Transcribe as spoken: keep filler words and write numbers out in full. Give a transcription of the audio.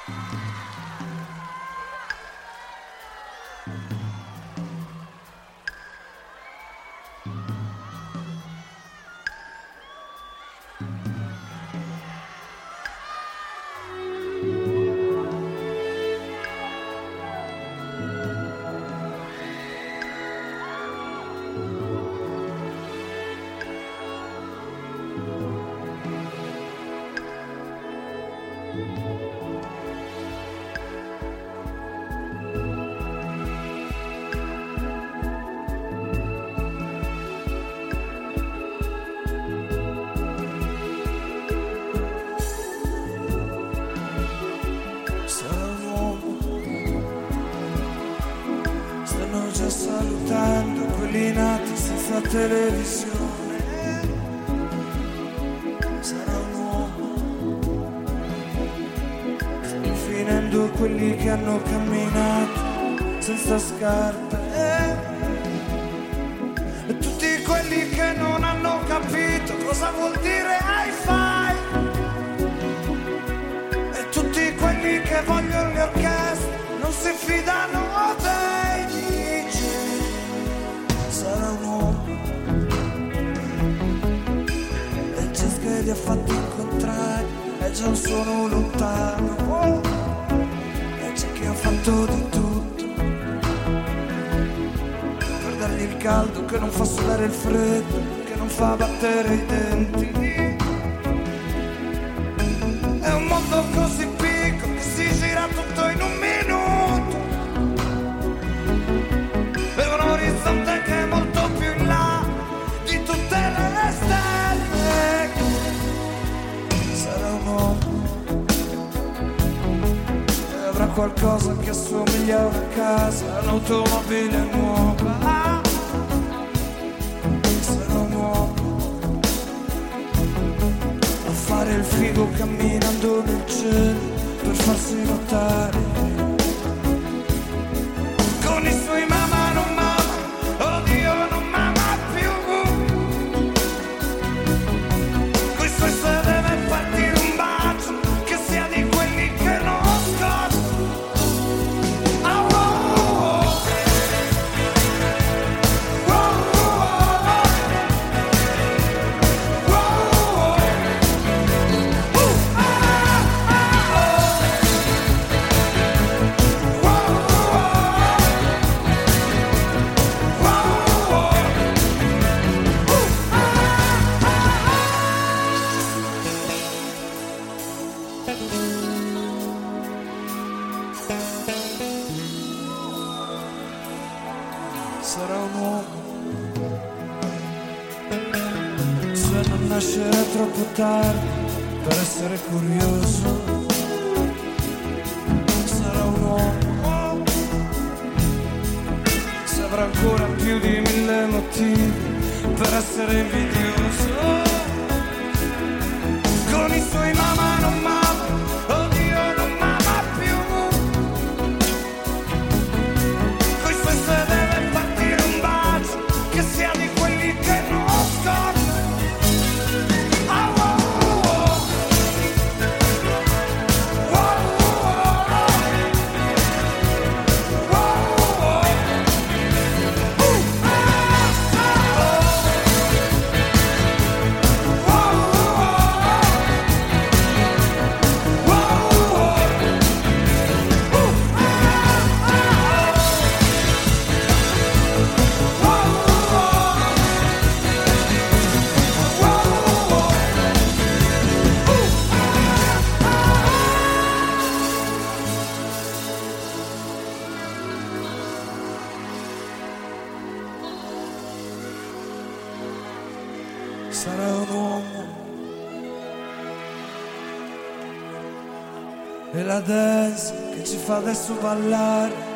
Salutando quelli nati senza televisione, sarà un uomo. Stanno finendo quelli che hanno camminato senza scarpe, e tutti quelli che non hanno capito cosa vuol dire hi-fi, e tutti quelli che vogliono le orchestre non si fidano dei D J. Sarà un uomo e c'è che li ha fatti incontrare, è già un suono lontano, oh. E c'è chi ha fatto di tutto per dargli il caldo che non fa sudare il freddo, che non fa battere i denti. È un mondo così piccolo che si gira tutto in un minuto, è un orizzonte che è molto più in là di tutte le stelle. Sarà un uomo e avrà qualcosa che assomiglia a una casa, un'automobile nuova. Sarà un uomo a fare il figo camminando nel cielo per farsi notare, con i suoi mamma non mama, oddio non mama più, coi suoi se deve partire un bacio che sia di quelli che non scordo. Oh, oh, oh. Oh, oh, oh. Oh, oh. Uh, ah, ah, oh. Sarà un uomo se non nascerà troppo tardi per essere curioso. Sarà un uomo se avrà ancora più di mille motivi per essere invidioso, con i suoi mamma non mama, oddio non mama più, coi suoi se deve partire un bacio che sia di quelli che non scordo. Oh, oh, oh. Oh, oh, oh. Oh, oh. Uh, ah, ah, oh. Oh, oh, oh. Sarà un uomo e la dance che ci fa adesso ballare